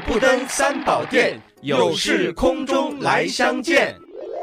不登三宝殿，有事空中来相见。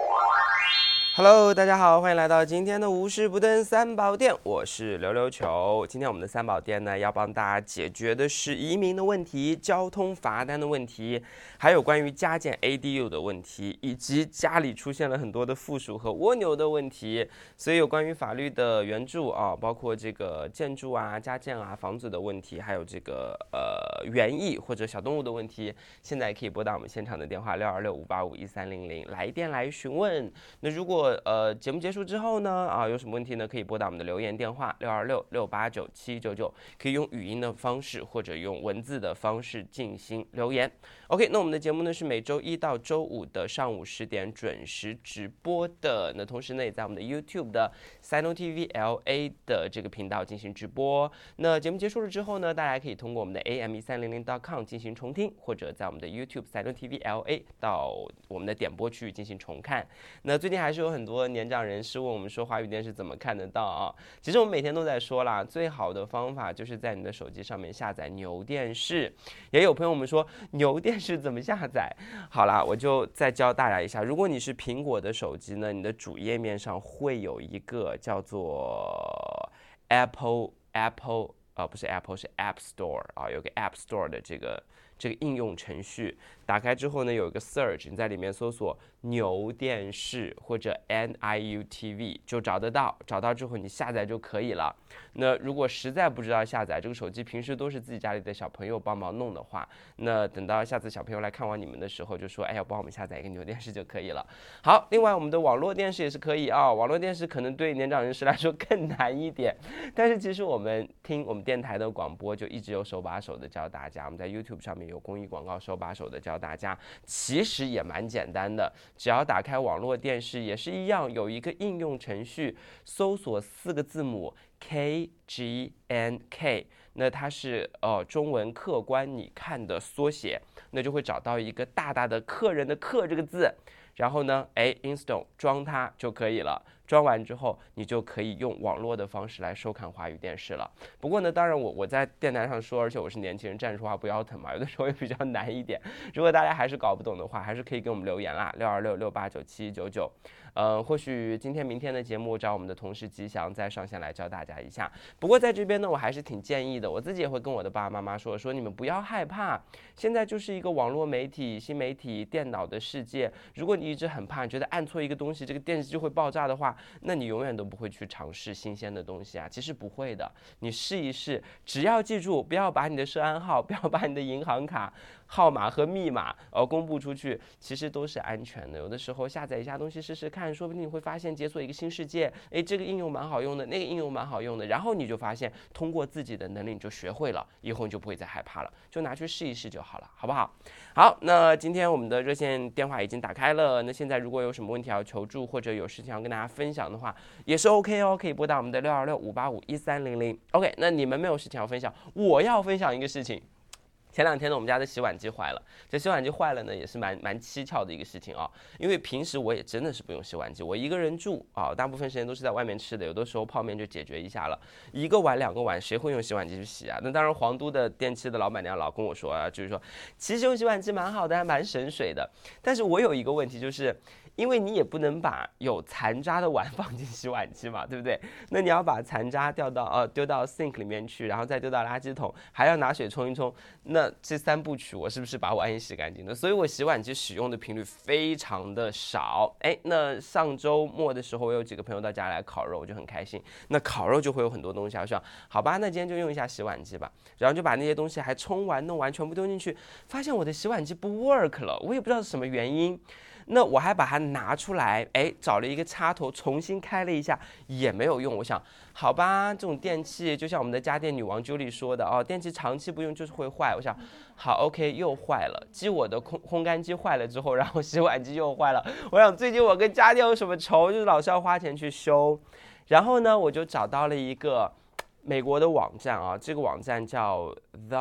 Hello， 大家好，欢迎来到今天的无事不登三宝殿，我是溜溜球。今天我们的三宝殿呢，要帮大家解决的是移民的问题、交通罚单的问题，还有关于加建 ADU 的问题，以及家里出现了很多的负鼠和蜗牛的问题。所以有关于法律的援助啊，包括这个建筑啊、加建啊、房子的问题，还有这个园艺或者小动物的问题，现在可以拨打我们现场的电话626-585-1300来电来询问。那如果节目结束之后呢，有什么问题呢？可以拨打我们的留言电话626-689-799，可以用语音的方式或者用文字的方式进行留言。OK， 那我们的节目呢是每周一到周五的上午10点准时直播的。那同时呢，也在我们的 YouTube 的 Sino TV LA 的这个频道进行直播。那节目结束了之后呢，大家可以通过我们的 AM1300.com 进行重听，或者在我们的 YouTube Sino TV LA 到我们的点播区域进行重看。那最近还是有很多年长人士问我们说华语电视怎么看得到啊？其实我们每天都在说啦，最好的方法就是在你的手机上面下载牛电视。也有朋友们说牛电视怎么下载？好啦，我就再教大家一下。如果你是苹果的手机呢，你的主页面上会有一个叫做 Apple 不是 Apple 是 App Store 啊，有个 App Store 的这个应用程序，打开之后呢，有一个 Search， 你在里面搜索牛电视或者 NIU TV 就找得到，找到之后你下载就可以了。那如果实在不知道下载，这个手机平时都是自己家里的小朋友帮忙弄的话，那等到下次小朋友来看望你们的时候，就说哎呀，帮我们下载一个牛电视就可以了。好，另外我们的网络电视也是可以啊，网络电视可能对年长人士来说更难一点，但是其实我们听我们电台的广播就一直有手把手的教大家，我们在 YouTube 上面有公益广告手把手的教大家，其实也蛮简单的，只要打开网络电视也是一样，有一个应用程序，搜索4个字母 KGNK， 那它是中文客观你看的缩写，那就会找到一个大大的客人的客这个字，然后呢install 装它就可以了。装完之后，你就可以用网络的方式来收看华语电视了。不过呢，当然我在电台上说，而且我是年轻人，站着说话不腰疼嘛，有的时候也比较难一点。如果大家还是搞不懂的话，还是可以给我们留言啦，626-689-799。或许今天明天的节目找我们的同事吉祥再上线来教大家一下。不过在这边呢，我还是挺建议的，我自己也会跟我的爸爸妈妈说你们不要害怕，现在就是一个网络媒体、新媒体、电脑的世界。如果你一直很怕，你觉得按错一个东西，这个电视就会爆炸的话，那你永远都不会去尝试新鲜的东西啊。其实不会的，你试一试，只要记住不要把你的社安号、不要把你的银行卡号码和密码公布出去，其实都是安全的。有的时候下载一下东西试试看，说不定你会发现解锁一个新世界，这个应用蛮好用的，那个应用蛮好用的，然后你就发现通过自己的能力你就学会了，以后你就不会再害怕了，就拿去试一试就好了，好不好？好，那今天我们的热线电话已经打开了，那现在如果有什么问题要求助或者有事情要跟大家分享的话，也是 OK 哦，可以拨打我们的626-585-1300。 OK， 那你们没有事情要分享，我要分享一个事情。前2天呢，我们家的洗碗机坏了。这洗碗机坏了呢，也是蛮蹊跷的一个事情啊。因为平时我也真的是不用洗碗机，我一个人住啊，大部分时间都是在外面吃的，有的时候泡面就解决一下了。1个碗2个碗，谁会用洗碗机去洗啊？那当然，皇都的电器的老板娘老跟我说啊，就是说其实用洗碗机蛮好的，还蛮省水的。但是我有一个问题就是。因为你也不能把有残渣的碗放进洗碗机嘛，对不对？那你要把残渣丢到 sink 里面去，然后再丢到垃圾桶，还要拿水冲一冲。那这3部曲，我是不是把碗也洗干净了？所以我洗碗机使用的频率非常的少。那上周末的时候，我有几个朋友到家来烤肉，我就很开心。那烤肉就会有很多东西，我说好吧，那今天就用一下洗碗机吧。然后就把那些东西还冲完弄完全部丢进去，发现我的洗碗机不 work 了，我也不知道是什么原因。那我还把它拿出来，找了一个插头重新开了一下，也没有用。我想，好吧，这种电器就像我们的家电女王 Julie 说的电器长期不用就是会坏。我想，好 ，OK， 又坏了。继我的烘干机坏了之后，然后洗碗机又坏了。我想最近我跟家电有什么仇，就是老是要花钱去修。然后呢，我就找到了一个美国的网站这个网站叫 Thumb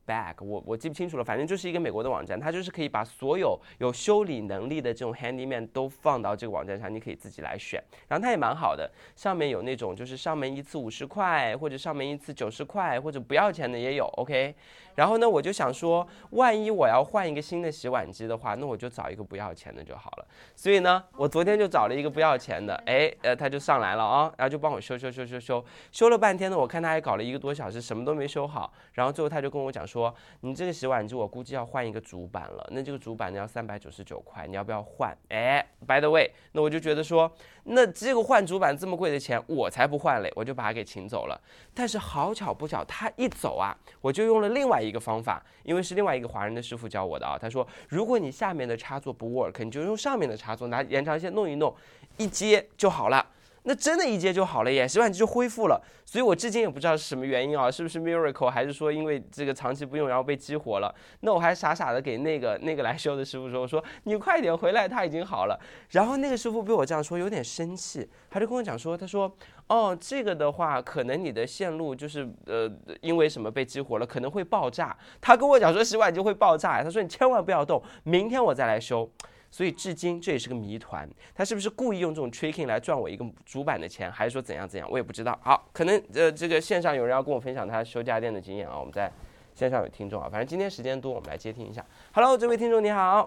Bag， 我记不清楚了，反正就是一个美国的网站，它就是可以把所有有修理能力的这种 handyman 都放到这个网站上，你可以自己来选。然后它也蛮好的，上面有那种就是上门一次50块，或者上门一次90块，或者不要钱的也有 OK。然后呢，我就想说，万一我要换一个新的洗碗机的话，那我就找一个不要钱的就好了。所以呢，我昨天就找了一个不要钱的，他就上来了啊，然后就帮我修了半天呢，我看他还搞了1个多小时，什么都没修好。然后最后他就跟我讲说，你这个洗碗机我估计要换一个主板了，那这个主板呢要399块，你要不要换？by the way， 那我就觉得说，那这个换主板这么贵的钱，我才不换嘞，我就把他给请走了。但是好巧不巧，他一走啊，我就用了另外一个方法，因为是另外一个华人的师傅教我的啊。他说，如果你下面的插座不 work， 你就用上面的插座拿延长线弄一弄，一接就好了。那真的一接就好了耶，洗碗机就恢复了。所以我至今也不知道是什么原因啊，是不是 miracle， 还是说因为这个长期不用然后被激活了？那我还傻傻的给那个来修的师傅说，我说你快点回来，他已经好了。然后那个师傅被我这样说有点生气，他就跟我讲说，他说哦，这个的话可能你的线路就是因为什么被激活了，可能会爆炸。他跟我讲说洗碗机会爆炸，他说你千万不要动，明天我再来修。所以至今这也是个谜团，他是不是故意用这种 tricking 来赚我一个主板的钱，还是说怎样，我也不知道。好，可能这个线上有人要跟我分享他修家电的经验啊，我们在线上有听众啊，反正今天时间多，我们来接听一下。Hello， 这位听众你好。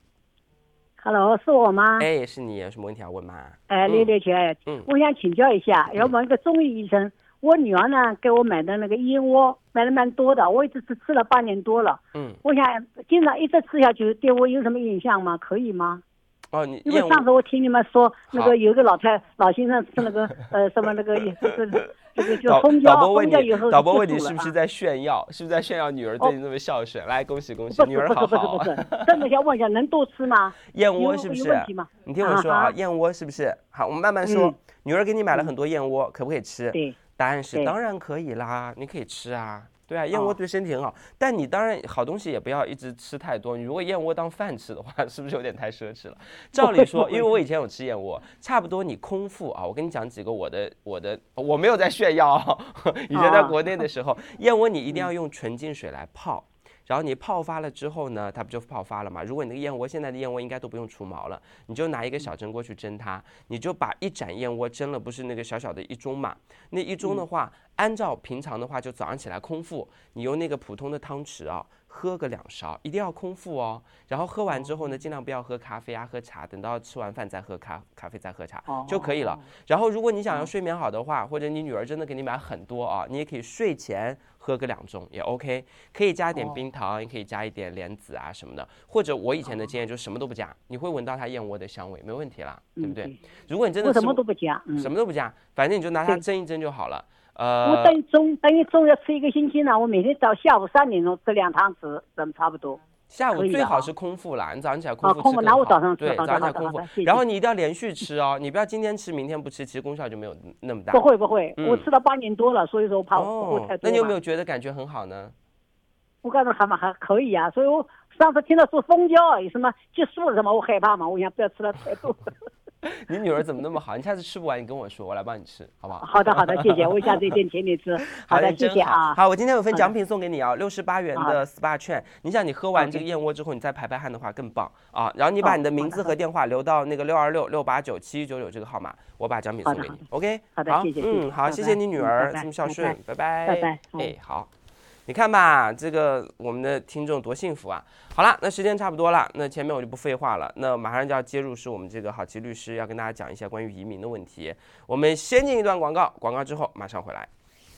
Hello， 是我吗？ 是你，有什么问题要问吗？ 丽丽姐，我想请教一下，要问一个中医医生。我女儿呢给我买的那个燕窝买了蛮多的，我一直吃了半年多了。我想经常一直吃下去，对我有什么影响吗？可以吗？因为上次我听你们说那个有一个老先生吃那个什么那个这个就蜂胶以后， 导播问你是不是在炫耀？是不是在炫耀女儿对你那么孝顺？来，恭喜，女儿好好。 不是，真的想问一下，能多吃吗？ 燕窝是不是？你听我说啊，燕窝是不是？好，我们慢慢说。女儿给你买了很多燕窝，可不可以吃？ 对。 答案是当然可以啦，你可以吃啊，对啊，燕窝对身体很好。但你当然好东西也不要一直吃太多，你如果燕窝当饭吃的话，是不是有点太奢侈了？照理说，因为我以前有吃燕窝，差不多你空腹啊，我跟你讲几个我没有在炫耀啊，以前在国内的时候，燕窝你一定要用纯净水来泡。然后你泡发了之后呢，它不就泡发了嘛？如果你那个燕窝，现在的燕窝应该都不用除毛了，你就拿一个小蒸锅去蒸它，你就把一盏燕窝蒸了，不是那个小小的一盅嘛？那一盅的话，按照平常的话，就早上起来空腹，你用那个普通的汤匙啊，喝个2勺，一定要空腹哦。然后喝完之后呢，尽量不要喝咖啡啊，喝茶，等到吃完饭再喝咖啡再喝茶就可以了。然后如果你想要睡眠好的话，或者你女儿真的给你买很多啊，你也可以睡前喝个2盅也 OK， 可以加一点冰糖，也可以加一点莲子啊什么的，或者我以前的经验就是什么都不加，你会闻到它燕窝的香味，没问题啦，对不对？如果你真的什么都不加， 什么都不加，反正你就拿它蒸一蒸就好了。 我等于中要吃1个星期呢，我每天到下午3点钟吃2汤匙，怎么差不多？ 下午最好是空腹啦，你早上起来空腹吃更好。 那我早上吃， 对，早上起来空腹，然后你一定要连续吃哦，你不要今天吃明天不吃，其实功效就没有那么大。 不会，我吃了8年多了，所以说我怕我太多。 那你有没有觉得感觉很好呢？ 我感觉还可以啊，所以我上次听到说蜂胶有什么激素什么，我害怕嘛，我想不要吃了太多。 你女儿怎么那么好？你下次吃不完你跟我说，我来帮你吃，好不好？ 好的，谢谢，我下次一定请你吃。好的，谢谢啊。 好，我今天有份奖品送给你啊，68元的 SPA 券。你想你喝完这个燕窝之后，你再排汗的话更棒啊。然后你把你的名字和电话留到那个626-689-7199这个号码，我把奖品送给你。OK， 好的，谢谢。 好，谢谢你女儿这么孝顺，拜拜。 拜拜。 好。你看吧，这个我们的听众多幸福啊！好了，那时间差不多了，那前面我就不废话了，那马上就要接入是我们这个郝琦律师要跟大家讲一些关于移民的问题。我们先进一段广告，广告之后马上回来。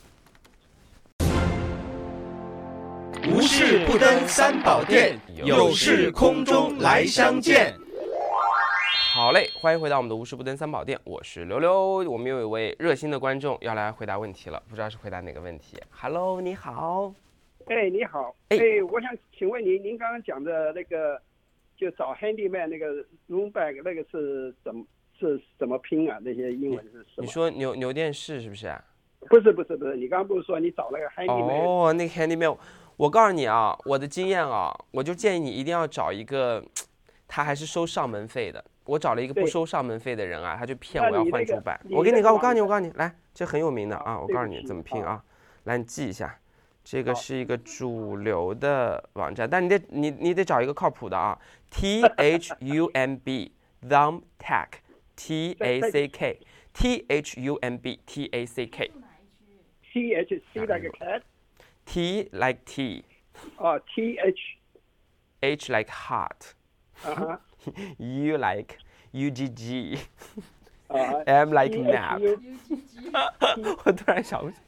无事不登三宝殿，有事空中来相见。 好嘞，欢迎回到我们的无事不登三宝殿，我是刘刘。我们又有一位热心的观众要来回答问题了，不知道是回答哪个问题。Hello， 你好。 你好。我想请问您刚刚讲的那个，就找 handyman 那个 room bag 那个是怎么拼啊？那些英文是什么？ 你说牛电视是不是？ 不是，你刚刚不是说你找那个 handyman？ 那个 handyman， 我告诉你啊，我的经验啊，我就建议你一定要找一个，他还是收上门费的。我找了一个不收上门费的人啊，他就骗我要换主板。我告诉你，来，这很有名的啊，我告诉你怎么拼啊，来你记一下， 这个是一个主流的网站，但你得找一个靠谱的啊。THUMB Thumbtack TACK THUMB TACK THC like a cat. T like tea. TH. H like heart. U like UGG. M like map. 我突然想不起。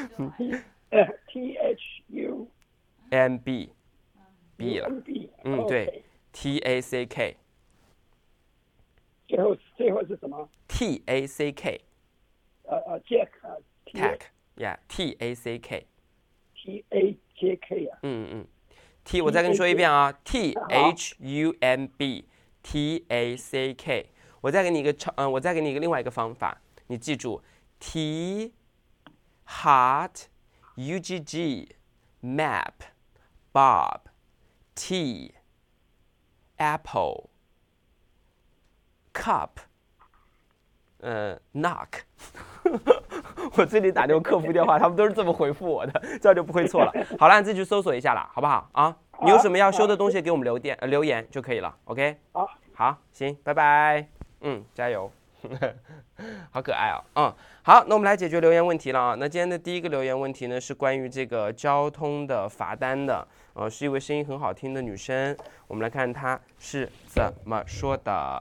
THU. MB B 了。对。TACK。 最后是什么 ？TACK。 Jack. Tack. Yeah. TACK. TACK 啊。 T 我再跟你说一遍啊 ，THUMB TACK。我再给你一个另外一个方法，你记住 T Heart UGG Map Bob T Apple Cup Knock 我最近打这个客服电话，他们都是这么回复我的，这样就不会错了。好了，你自己去搜索一下啦，好不好啊？你有什么要修的东西，给我们留言就可以了。OK？ 好，行，拜拜。加油。好可爱哦。好，那我们来解决留言问题了啊。那今天的第一个留言问题呢，是关于这个交通的罚单的，是一位声音很好听的女生，我们来看她是怎么说的。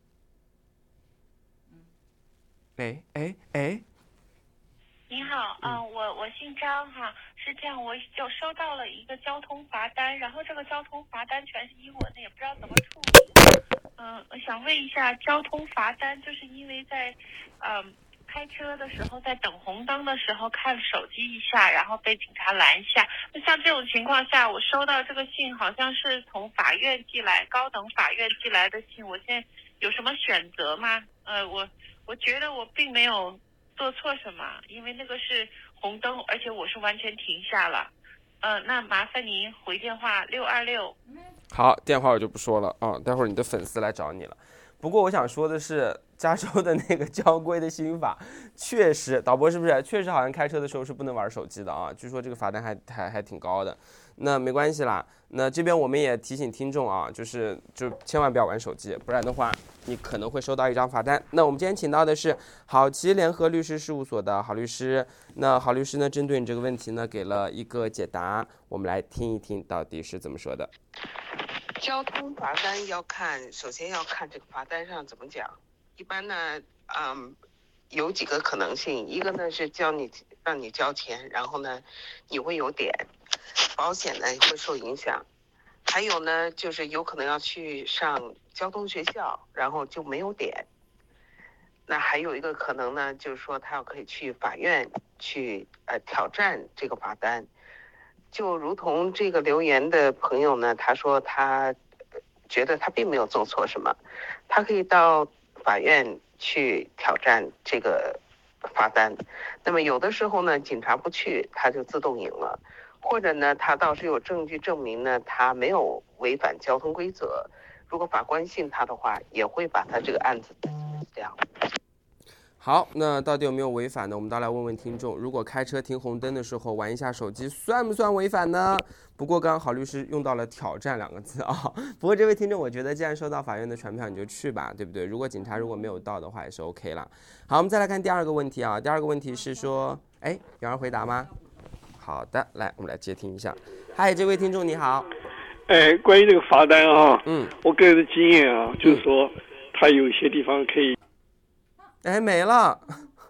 你好，我姓张哈，是这样，我就收到了一个交通罚单，然后这个交通罚单全是英文的，也不知道怎么处理。我想问一下，交通罚单就是因为在开车的时候，在等红灯的时候看手机一下，然后被警察拦下。那像这种情况下，我收到这个信好像是从法院寄来，高等法院寄来的信，我现在有什么选择吗？我觉得我并没有做错什么，因为那个是红灯，而且我是完全停下了。那麻烦您回电话626。 好，电话我就不说了啊，待会儿你的粉丝来找你了。不过我想说的是，加州的那个交规的新法，确实，导播是不是确实好像开车的时候是不能玩手机的啊？据说这个罚单还挺高的。那没关系啦，那这边我们也提醒听众啊，就千万不要玩手机，不然的话你可能会收到一张罚单。那我们今天请到的是好奇联合律师事务所的郝律师，那郝律师呢针对你这个问题呢给了一个解答，我们来听一听到底是怎么说的。 交通罚单首先要看这个罚单上怎么讲。一般呢，有几个可能性，一个呢是让你交钱，然后呢你会有点，保险呢会受影响。还有呢就是有可能要去上交通学校，然后就没有点。那还有一个可能呢，就是说他可以去法院去挑战这个罚单。就如同这个留言的朋友呢，他说他觉得他并没有做错什么，他可以到法院去挑战这个罚单。那么有的时候呢，警察不去，他就自动赢了，或者呢，他倒是有证据证明呢，他没有违反交通规则。如果法官信他的话，也会把他这个案子这样。 好，那到底有没有违反呢？我们倒来问问听众，如果开车停红灯的时候玩一下手机，算不算违反呢？不过刚刚郝律师用到了挑战2个字啊。不过这位听众，我觉得既然收到法院的传票，你就去吧，对不对？如果警察没有到的话，也是 OK 了。好，我们再来看第2个问题啊。第2个问题是说，有人回答吗？好的，来，我们来接听一下。嗨，这位听众你好。 关于这个罚单啊，我个人的经验啊，就是说，他有一些地方可以。 没了。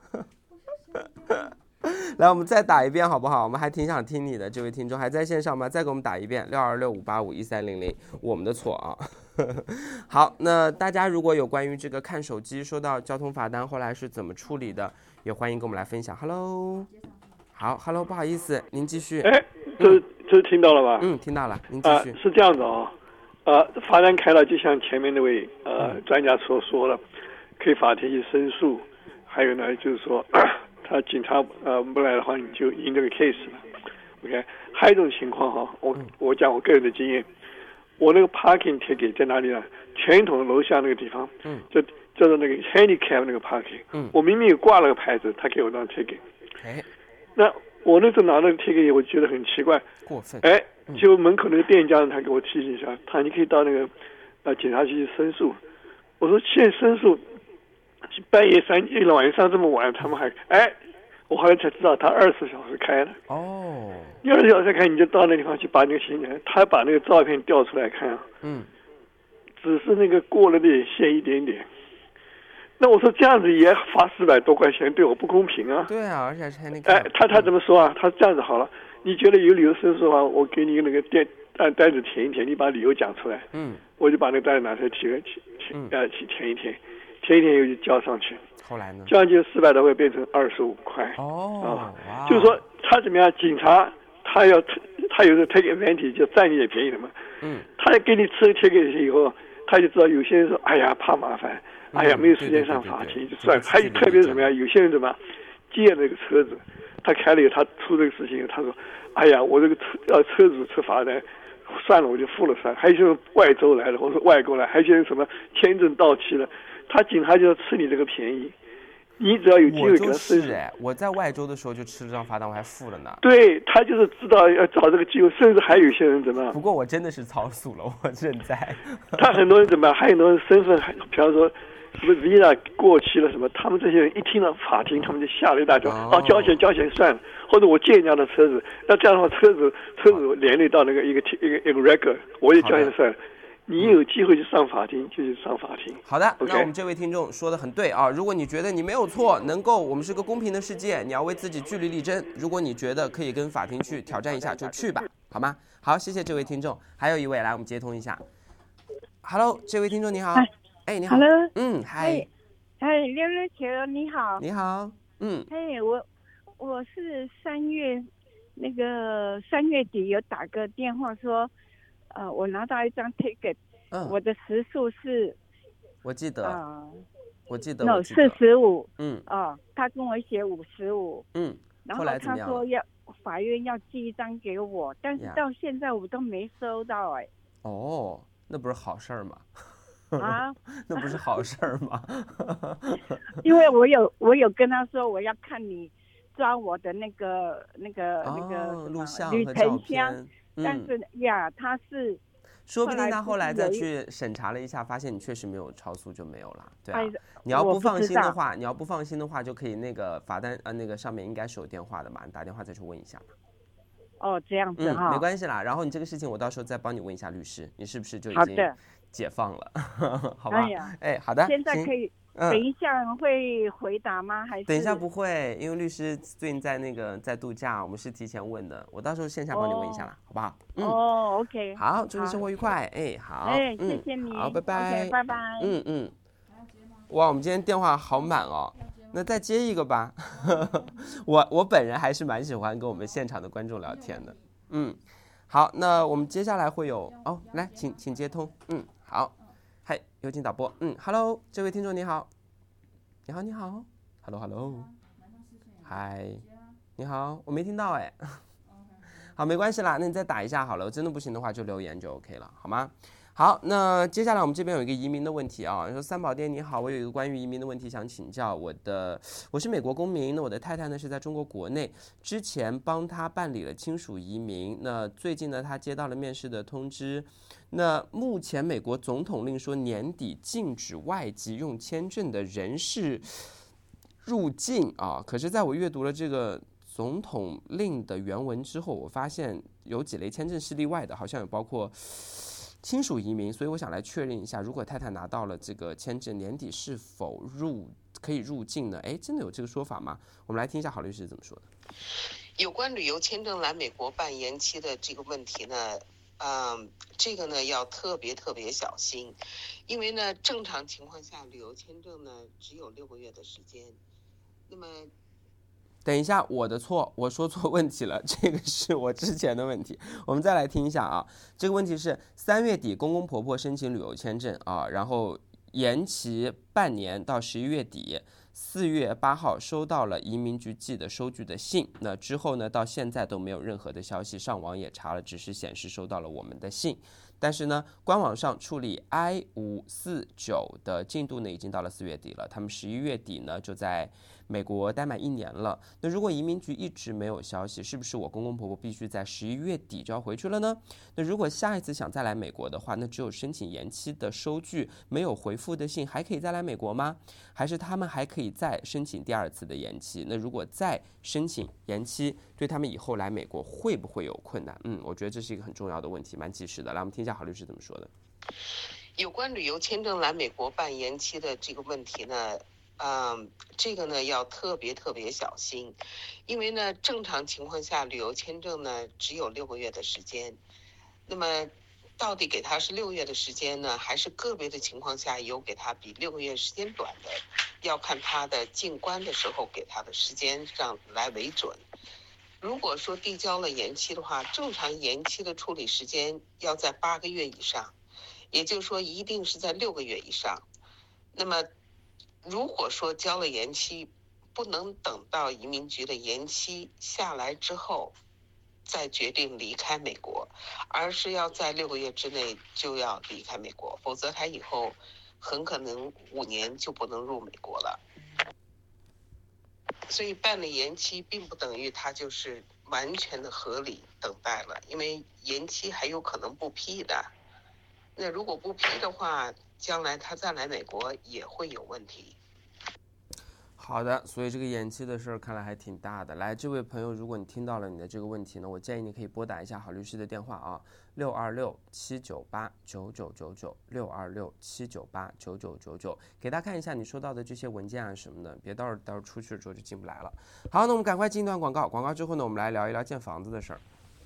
来，我们再打一遍好不好？我们还挺想听你的，这位听众还在线上吗？再给我们打一遍626585130，我们的错啊。好，那大家如果有关于这个看手机收到交通罚单后来是怎么处理的，也欢迎跟我们来分享。Hello， 好 ，Hello， 不好意思，您继续。 这听到了吧？ 听到了，您继续。 是这样子啊，罚单开了，就像前面那位专家所说的。可以法庭去申诉，还有呢，就是说，他警察不来的话，你就赢这个 case 了。OK， 还有一种情况哈，我讲我个人的经验，我那个 parking ticket 在哪里呢？全统楼下那个地方，就叫做那个 handicap 那个 parking，我明明有挂了个牌子，他给我张 ticket，那我那时候拿那个贴给你，我觉得很奇怪， 过分。 哎，就门口那个店家他给我提醒一下，你可以到那个警察局去申诉。我说现在申诉，半夜晚上这么晚，他们还我后来才知道他24小时开的。 哦， 你24小时开，你就到那地方去把那个行人，他把那个照片调出来看啊。只是那个过了点线一点点。那我说这样子也罚400多块钱，对我不公平啊！ 对啊，而且还那个…… 他怎么说啊？他这样子好了，你觉得有理由申诉的话，我给你那个单子填一填，你把理由讲出来，我就把那个单子拿出来填一填又就交上去。 后来呢？ 这样就400多块变成25块。就是说他怎么样？警察他有时候 take advantage 就占你的便宜了嘛。他给你贴给以后，他就知道有些人说，哎呀怕麻烦。哎呀，没有时间上法庭就算了。还有特别是什么呀？有些人怎么借那个车子，他开了以后，他出这个事情，他说：“哎呀，我这个车子吃罚单，算了，我就付了算了。”还有些外州来的，或者外国来，还有些人什么签证到期了，他警察就要吃你这个便宜。你只要有机会给他申诉。 我在外州的时候就吃了张罚单，我还付了呢。 对，他就是知道要找这个机会，甚至还有一些人怎么？ 不过我真的是超速了，我认栽。 他很多人怎么？还有很多人身份，比方说。什么 visa 过期了什么？他们这些人一听到法庭，他们就吓了一大跳。交钱算了，或者我借人家的车子，那这样的话车子连累到那个一个 record， 我也交钱算了。你有机会去上法庭，就去上法庭。 好的，那我们这位听众说的很对啊。如果你觉得你没有错，我们是个公平的世界，你要为自己据理力争。如果你觉得可以跟法庭去挑战一下，就去吧，好吗？好，谢谢这位听众。还有一位，来我们接通一下。Hello， 这位听众你好。你好。 Hello。 嗨。 刘乐球你好。 你好。 我是3月底有打个电话说，我拿到一张 ticket，我的时速是， 我记得 45，他跟我写55，然后他说法院要寄一张给我，但是到现在我都没收到那不是好事儿吗？ 那不是好事儿吗？ 因为我有跟他说我要看你抓我的那个录像旅和照程箱，但是他是说不定他后来再去审查了一下，发现你确实没有超速就没有了。对啊，你要不放心的话，就可以那个罚单那个上面应该是有电话的嘛，你打电话再去问一下嘛。 这样子没关系啦。然后你这个事情我到时候再帮你问一下律师，你是不是就已经解放了？好吧。好的。 现在可以，等一下会回答吗？还是等一下不会，因为律师最近在度假，我们是提前问的，我到时候线下帮你问一下啦，好不好 ？OK。 好，祝你生活愉快。好。 谢谢你。 好，拜拜。 拜拜。 哇，我们今天电话好满哦。那再接一个吧。我本人还是蛮喜欢跟我们现场的观众聊天的。好，那我们接下来会有来，请接通。好，嗨，有请导播。Hello， 这位听众你好。你好 ，Hello， 嗨，你好，我没听到好，没关系啦，那你再打一下好了，真的不行的话就留言就 OK 了，好吗？好，那接下来我们这边有一个移民的问题啊。说三宝店你好，我有一个关于移民的问题想请教。我是美国公民，那我的太太呢是在中国国内，之前帮她办理了亲属移民。那最近呢，她接到了面试的通知。那目前美国总统令说年底禁止外籍用签证的人士入境啊。可是在我阅读了这个总统令的原文之后，我发现有几类签证是例外的，好像有包括亲属移民，所以我想来确认一下，如果太太拿到了这个签证，年底是否可以入境呢？真的有这个说法吗？我们来听一下郝律师怎么说的。 有关旅游签证来美国办延期的这个问题呢，这个呢要特别小心，因为呢正常情况下旅游签证呢只有6个月的时间。那么等一下，我的错，我说错问题了，这个是我之前的问题。我们再来听一下啊，这个问题是3月底公公婆婆申请旅游签证啊，然后延期半年到11月底，4月8号收到了移民局寄的收据的信，那之后呢到现在都没有任何的消息，上网也查了，只是显示收到了我们的信。 但是呢，官网上处理 I-549的进度呢，已经到了4月底了。他们11月底呢，就在美国待满1年了。那如果移民局一直没有消息，是不是我公公婆婆必须在11月底就要回去了呢？那如果下一次想再来美国的话，那只有申请延期的收据没有回复的信，还可以再来美国吗？还是他们还可以再申请第2次的延期？那如果再申请延期，对他们以后来美国会不会有困难？我觉得这是一个很重要的问题，蛮及时的。来，我们听一下郝律师怎么说的。 有关旅游签证来美国办延期的这个问题呢，这个呢要特别小心，因为呢正常情况下旅游签证呢只有6个月的时间，那么到底给他是6个月的时间呢，还是个别的情况下有给他比6个月时间短的，要看他的进关的时候给他的时间上来为准。如果说递交了延期的话，正常延期的处理时间要在8个月以上，也就是说一定是在6个月以上。那么如果说交了延期，不能等到移民局的延期下来之后再决定离开美国，而是要在6个月之内就要离开美国，否则他以后很可能5年就不能入美国了。所以办了延期并不等于他就是完全的合理等待了，因为延期还有可能不批的。那如果不批的话，将来他再来美国也会有问题。 好的，所以这个延期的事儿看来还挺大的。来，这位朋友，如果你听到了你的这个问题呢，我建议你可以拨打一下郝律师的电话啊，626-798-9999，626-798-9999，给大家看一下你收到的这些文件啊什么的，别到时候出去之后就进不来了。好，那我们赶快进一段广告，广告之后呢，我们来聊一聊建房子的事儿。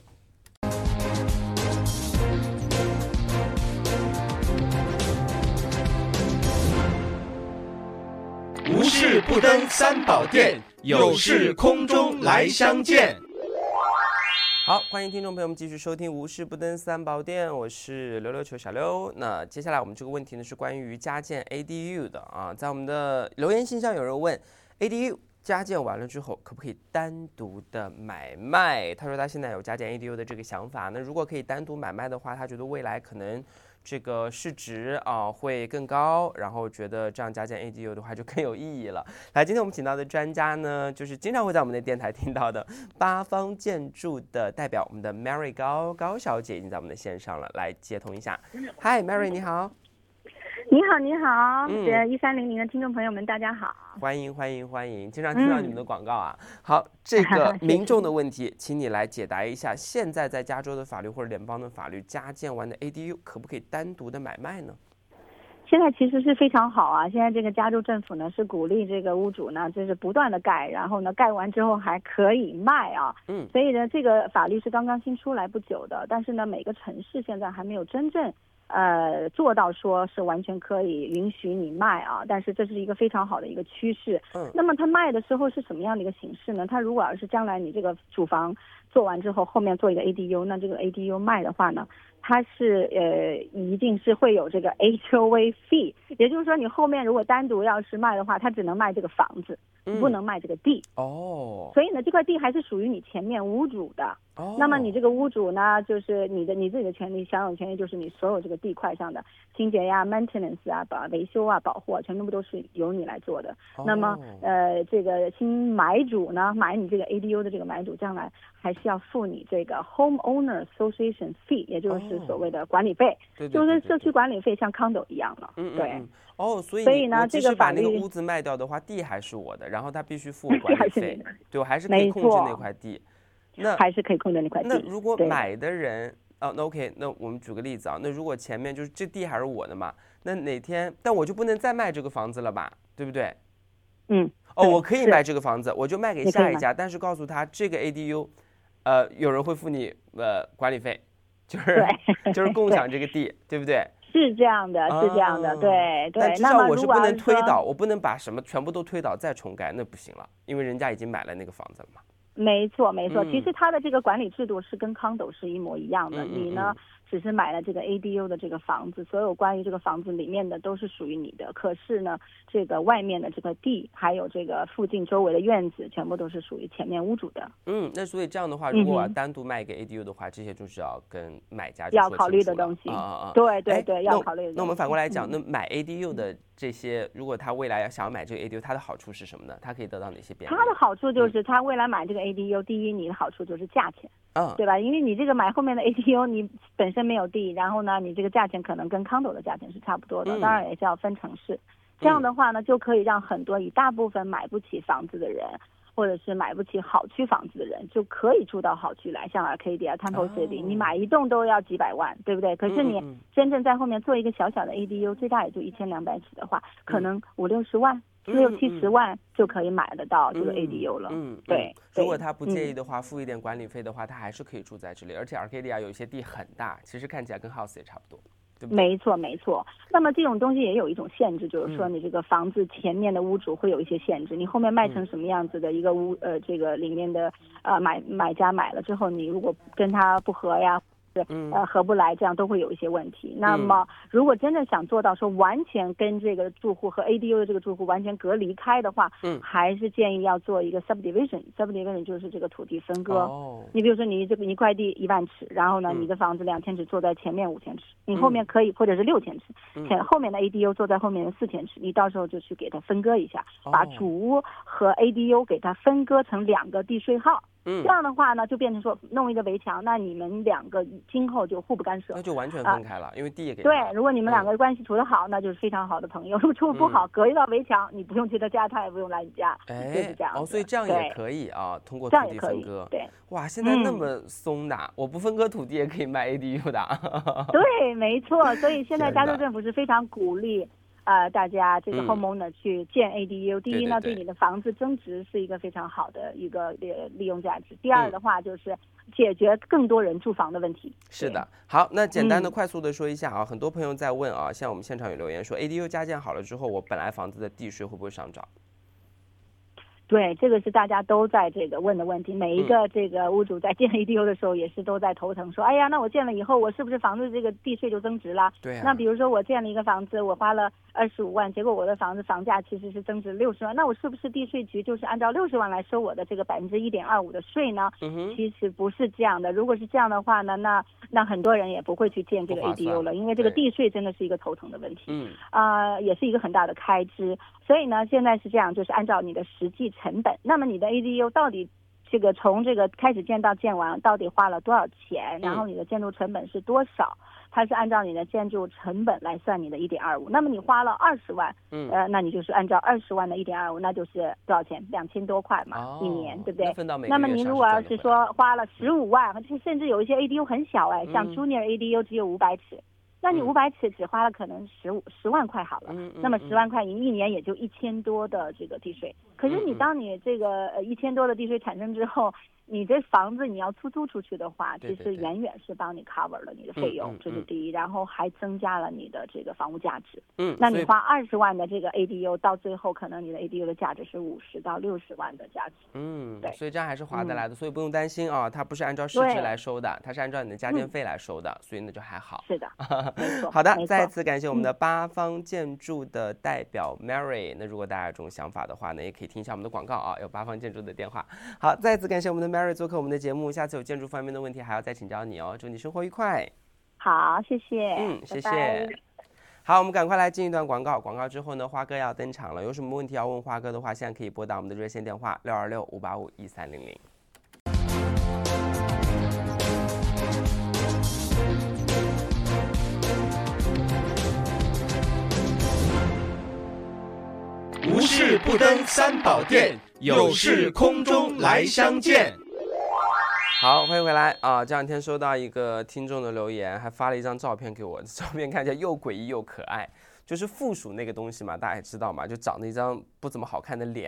无事不登三宝殿，有事空中来相见。 好，欢迎听众朋友们继续收听无事不登三宝殿，我是溜溜球小溜。那接下来我们这个问题呢是关于加建 ADU 的啊，在我们的留言信箱有人问 ADU 加建完了之后可不可以单独的买卖？他说他现在有加建 ADU 的这个想法，那如果可以单独买卖的话，他觉得未来可能这个市值会更高，然后觉得这样加建 ADU 的话就更有意义了。来，今天我们请到的专家呢，就是经常会在我们的电台听到的八方建筑的代表，我们的 Mary 高小姐已经在我们的线上了，来接通一下。Hi Mary， 你好。 你好，你好，1300的听众朋友们，大家好， 欢迎，经常听到你们的广告啊。好，这个民众的问题，请你来解答一下。现在在加州的法律或者联邦的法律，加建完的 ADU 可不可以单独的买卖呢？ 现在其实是非常好啊！现在这个加州政府呢是鼓励这个屋主呢，就是不断的盖，然后呢盖完之后还可以卖啊。所以呢这个法律是刚刚新出来不久的，但是呢每个城市现在还没有真正做到说是完全可以允许你卖啊，但是这是一个非常好的一个趋势。那么他卖的时候是什么样的一个形式呢？他如果要是将来你这个主房做完之后，后面做一个 ADU， 那这个 ADU 卖的话呢，它是一定是会有这个 HOA fee， 也就是说你后面如果单独要是卖的话，它只能卖这个房子，你不能卖这个地。所以呢这块地还是属于你前面屋主的。那么你这个屋主呢，就是你自己的权利，享有权利就是你所有这个地块上的清洁呀、maintenance 啊、维修啊、保护啊，全部都是由你来做的。那么这个新买主呢，买你这个 ADU 的这个买主，将来还是要付你这个 Homeowner Association fee， 也就是所谓的管理费，就是社区管理费，像 condo 一样了。对。 所以呢，这个把那个屋子卖掉的话，地还是我的，然后他必须付我管理费，对，我还是可以控制那块地。那还是可以控制那块地。 那如果买的人那 OK， 那我们举个例子啊，那如果前面就是这地还是我的嘛，那哪天但我就不能再卖这个房子了吧，对不对？我可以卖这个房子，我就卖给下一家，但是告诉他这个 ADU， 有人会付你管理费，就是共享这个地，对不对？ 是这样的，对。 但至少我是不能推倒，我不能把什么全部都推倒再重盖，那不行了，因为人家已经买了那个房子了嘛。 没错，其实它的这个管理制度是跟condo是一模一样的。你呢只是买了这个 ADU 的这个房子，所有关于这个房子里面的都是属于你的，可是呢，这个外面的这个地，还有这个附近周围的院子，全部都是属于前面屋主的。 那所以这样的话，如果我要单独卖一个 ADU 的话，这些就是要跟买家要考虑的东西。对对对，要考虑的东西。 那我们反过来讲，那买 ADU 的这些，如果他未来想要买这个 ADU，它的好处是什么呢？它可以得到哪些便利？ 它的好处就是他未来买这个 ADU，第一，你的好处就是价钱。对吧？因为你这个买后面的 ADU， 你本身没有地，然后呢，你这个价钱可能跟 condo 的价钱是差不多的，当然也是要分城市。这样的话呢，就可以让很多大部分买不起房子的人，或者是买不起好区房子的人，就可以住到好区来，像 Arcadia、Temple City， 你买一栋都要几百万，对不对？可是你真正在后面做一个小小的 ADU， 最大也就1200尺的话，可能50-60万。60-70万就可以买得到这个 ADU 了。对。 如果他不介意的话，付一点管理费的话，他还是可以住在这里。而且 Arcadia 有一些地很大，其实看起来跟 house 也差不多，对不对？ 没错没错。那么这种东西也有一种限制，就是说你这个房子前面的屋主会有一些限制，你后面卖成什么样子的一个这个里面的买家买了之后，你如果跟他不合呀。合不来，这样都会有一些问题。那么，如果真的想做到说完全跟这个住户和 ADU 的这个住户完全隔离开的话，还是建议要做一个 subdivision 就是这个土地分割。你比如说你这个一块地1万尺，然后呢，你的房子2000尺坐在前面5000尺，你后面可以或者是6000尺，后面的 ADU 坐在后面的4000尺，你到时候就去给它分割一下，把主屋和 ADU 给它分割成2个地税号。这样的话呢，就变成说弄一个围墙，那你们2个今后就互不干涉， 那就完全分开了，因为地也给对。如果你们2个关系处得好，那就是非常好的朋友；如果处不好，隔一道围墙，你不用去他家，他也不用来你家，就是这样。 所以这样也可以啊，通过土地分割。 对， 哇，现在那么松的，我不分割土地也可以卖 ADU 的。 对，没错。所以现在加州政府是非常鼓励。大家这个 homeowner 去建 ADU，第一呢，对你的房子增值是一个非常好的一个利用价值。第二的话，就是解决更多人住房的问题。 是的，好，那简单的、快速的说一下啊，很多朋友在问啊，像我们现场有留言说 ，ADU 加建好了之后，我本来房子的地税会不会上涨？ 对，这个是大家都在这个问的问题。每一个这个屋主在建 ADU 的时候，也是都在头疼，说，哎呀，那我建了以后，我是不是房子这个地税就增值了？ 对。 那比如说我建了一个房子，我花了25万，结果我的房子房价其实是增值60万，那我是不是地税局就是按照60万来收我的这个1.25%的税呢？其实不是这样的。如果是这样的话呢，那很多人也不会去建这个 ADU 了，因为这个地税真的是一个头疼的问题。也是一个很大的开支。所以呢，现在是这样，就是按照你的实际成本，那么你的 ADU 到底这个从这个开始建到建完到底花了多少钱，然后你的建筑成本是多少，它是按照你的建筑成本来算你的1.25%。那么你花了20万，那你就是按照20万的1.25%，那就是多少钱？2000多块嘛，一年，对不对？那么你如果要是说花了15万，甚至有一些 ADU 很小像 Junior ADU 只有500尺。那你500尺只花了可能10万块好了，那么10万块你一年也就1000多的这个地税。可是你当你这个1000多的地税产生之后，你这房子你要出租出去的话，其实远远是帮你 cover 了你的费用，这是第一，然后还增加了你的这个房屋价值。那你花20万的这个 ADU， 到最后可能你的 ADU 的价值是50到60万的价值。对， 所以这样还是划得来的，所以不用担心啊，它不是按照市值来收的，它是按照你的家电费来收的，所以那就还好。 是的，没错。 好的，再次感谢我们的八方建筑的代表 Mary。那如果大家有这种想法的话呢，也可以听一下我们的广告啊，有八方建筑的电话。好，再次感谢我们的Mary 做客我们的节目，下次有建筑方面的问题还要再请教你哦。祝你生活愉快。 好，谢谢。 谢谢。拜拜。好，我们赶快来进一段广告。广告之后呢，花哥要登场了。有什么问题要问花哥的话，现在可以拨打我们的热线电话626-585-1300。 无事不登三宝殿，有事空中来相见。 好，欢迎回来啊！这两天收到一个听众的留言，还发了一张照片给我，照片看起来又诡异又可爱，就是附属那个东西嘛，大家也知道嘛，就长得一张不怎么好看的脸，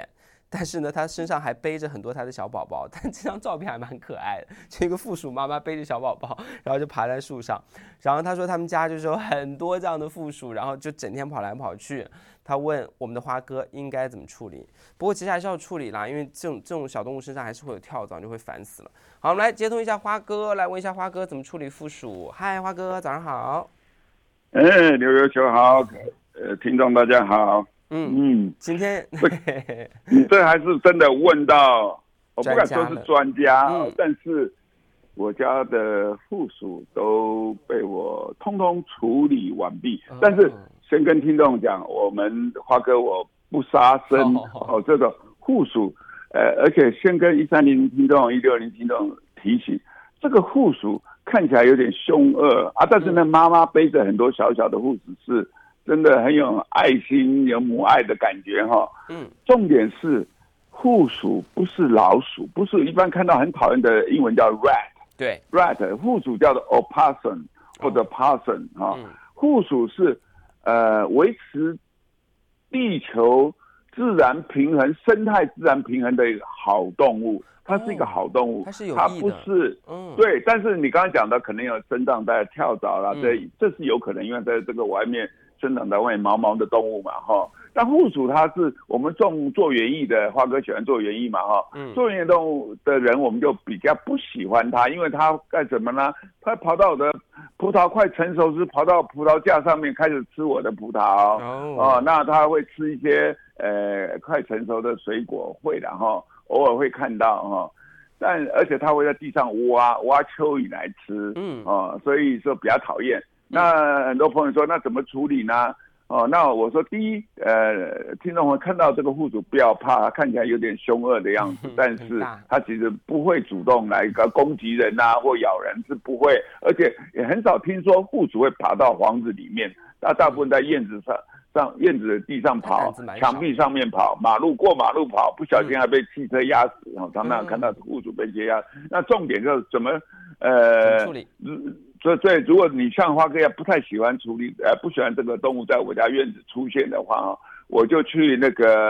但是呢，它身上还背着很多它的小宝宝，但这张照片还蛮可爱的，就一个负鼠妈妈背着小宝宝，然后就爬在树上。然后他说他们家就是有很多这样的负鼠，然后就整天跑来跑去。他问我们的花哥应该怎么处理，不过其实还是要处理啦，因为这种小动物身上还是会有跳蚤，就会烦死了。好，我们来接通一下花哥，来问一下花哥怎么处理负鼠。嗨，花哥，早上好。 刘球好，听众大家好。 今天你这还是真的问到，我不敢说是专家，但是我家的附属都被我通通处理完毕。但是先跟听众讲，我们花哥我不杀生这种附属，而且先跟130听众、160听众提醒，这个附属看起来有点凶恶啊，但是呢，妈妈背着很多小小的附属是真的很有爱心、有母爱的感觉哈。重点是附属不是老鼠，不是一般看到很讨厌的英文叫 rat。 对 ，rat 附属叫做 opossum 或者 possum 哈。附属是维持地球自然平衡、生态自然平衡的一个好动物。它是一个好动物，它不是对，但是你刚才讲的可能有生长在跳蚤啦，这是有可能，因为在这个外面生长在外面毛毛的动物嘛，哈。但附属它是我们做园艺的，花哥喜欢做园艺嘛，哈。做园艺动物的人我们就比较不喜欢它，因为它干什么呢？它跑到我的葡萄快成熟时，跑到葡萄架上面开始吃我的葡萄，那它会吃一些快成熟的水果，会的哈。偶尔会看到哈，但而且它会在地上挖蚯蚓来吃，所以说比较讨厌。那很多朋友说，那怎么处理呢？那我说第一，听众们看到这个附属不要怕，它看起来有点凶恶的样子，但是它其实不会主动来攻击人啊或咬人，是不会，而且也很少听说附属会爬到房子里面，大部分在院子院子的地上跑，墙壁上面跑，过马路跑，不小心还被汽车压死，常常看到户主被压。那重点就是怎么处理？ 所以如果你像花哥一样不太喜欢处理，不喜欢这个动物在我家院子出现的话，我就去那个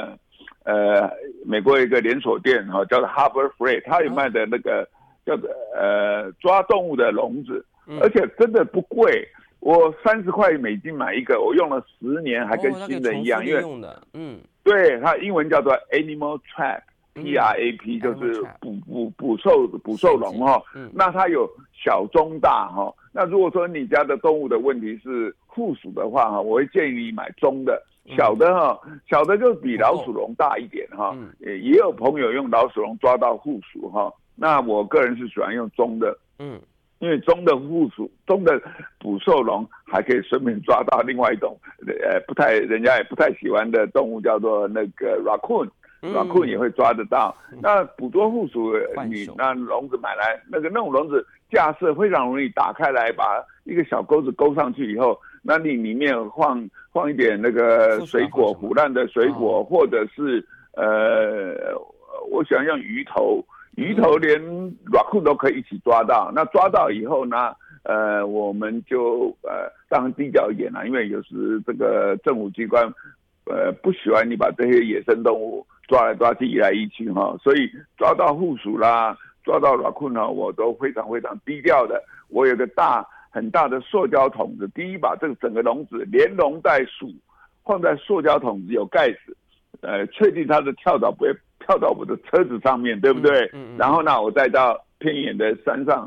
美国一个连锁店叫做 Harbor Freight， 它有卖的那个叫做抓动物的笼子，而且真的不贵。我30块美金买一个，我用了10年，还跟新的一样，因为对，它英文叫做 Animal Trap，T-R-A-P， 就是捕兽笼哈。那它有小中大哈。那如果说你家的动物的问题是附属的话哈，我会建议你买中的，小的就比老鼠笼大一点哈。也有朋友用老鼠笼抓到附属哈，那我个人是喜欢用中的，因为中的捕兽笼还可以顺便抓到另外一种人家也不太喜欢的动物，叫做那个 raccoon 也会抓得到。那捕捉附属你那笼子买来那种笼子架设非常容易打开来，把一个小钩子勾上去以后，那你里面放一点那个水果，腐烂的水果，或者是我想用鱼头连 raccoon 都可以一起抓到。那抓到以后呢，我们就当然低调一点啦，因为有时这个政府机关不喜欢你把这些野生动物抓来抓去移来移去哈，所以抓到附属啦，抓到 raccoon 呢，我都非常非常低调的。我有个很大的塑胶桶子，第一把这个整个笼子连笼带鼠放在塑胶桶子有盖子，确定它的跳蚤不会跳到我的车子上面，对不对？然后呢，我再到偏远的山上，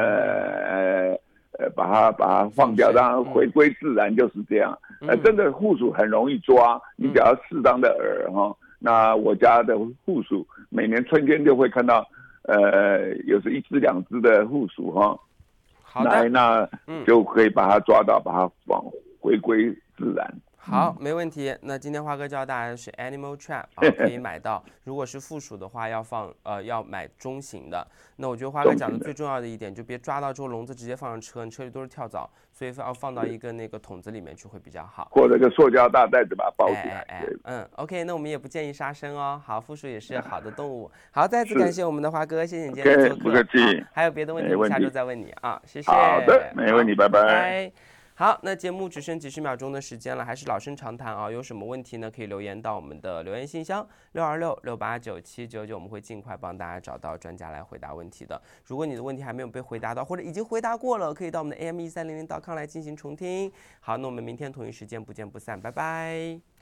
把它放掉，让它回归自然，就是这样。真的附属很容易抓，你只要适当的饵哈。那我家的附属每年春天就会看到，有时1只2只的附属哈。来，那就可以把它抓到，把它回归自然。 好，没问题。那今天花哥教大家的是 Animal Trap 可以买到。如果是附属的话，要买中型的。那我觉得花哥讲的最重要的一点，就别抓到之后笼子直接放上车，你车里都是跳蚤，所以要放到一个那个桶子里面去会比较好， 或者个塑胶大袋子把它包起来。 OK， 那我们也不建议杀生哦。好，附属也是好的动物。好，再次感谢我们的花哥，谢谢你今天做客。 不客气。 还有别的问题，我们下周再问你啊，谢谢。 好的，没问题，拜拜。 好，那节目只剩几十秒钟的时间了，还是老生常谈啊，有什么问题呢？可以留言到我们的留言信箱626-689-799，我们会尽快帮大家找到专家来回答问题的。如果你的问题还没有被回答到，或者已经回答过了，可以到我们的 AM1300.com 来进行重听。好，那我们明天同一时间不见不散，拜拜。